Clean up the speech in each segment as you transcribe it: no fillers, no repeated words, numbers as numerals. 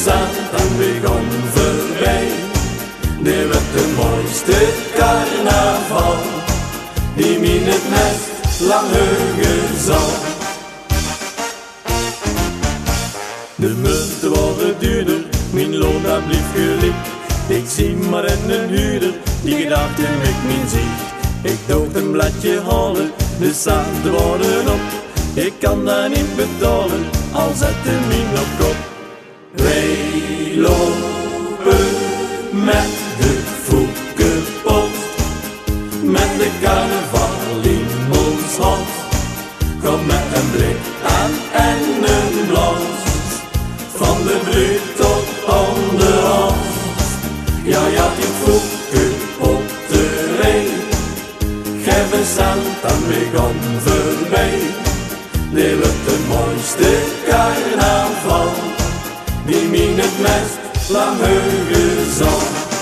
zat en begon voorbij. Dit werd de mooiste carnaval die me in het nest lang heugen zal. De munten worden duurder, mijn loon dat blief gelijk. Ik zie maar in een huurder, die gedachte ik niet zie. Ik dood een bladje halen, de centen worden op. Ik kan dat niet betalen, al zette mij op kop. Wij lopen met de Fouke-pot, met de carnaval in ons hand. Kom met een blik aan en een blans, van de bruid tot aan de hand. Ja, ja, die Fouke-potterij, geef een cent en begon voorbij. Dit wordt de mooiste carnaval die me in het nest lang heugen zal.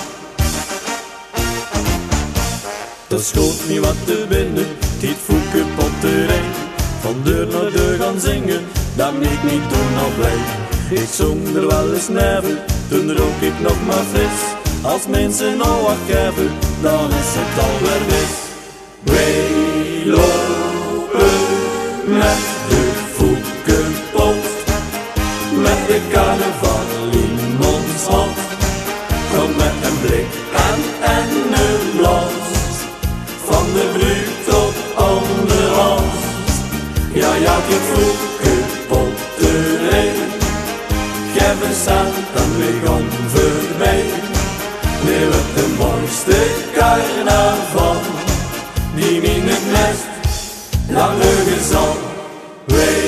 Dat schoot niet wat te binnen, die Fouke-potterij. Van deur naar deur gaan zingen, dat ik niet toen al blij. Ik zong er wel eens neven, toen rook ik nog maar fris. Als mensen nou wat geven, dan is het alweer mis. Wij lopen met de Fouke-pot, met de carnaval in ons hand. Kom met een blik aan en een blans, van de bruid tot aan de hand. Ja, ja, die Fouke-potterij, geef een cent en begon voorbij. Dit wordt de mooiste carnaval die me in het nest lang heugen zal.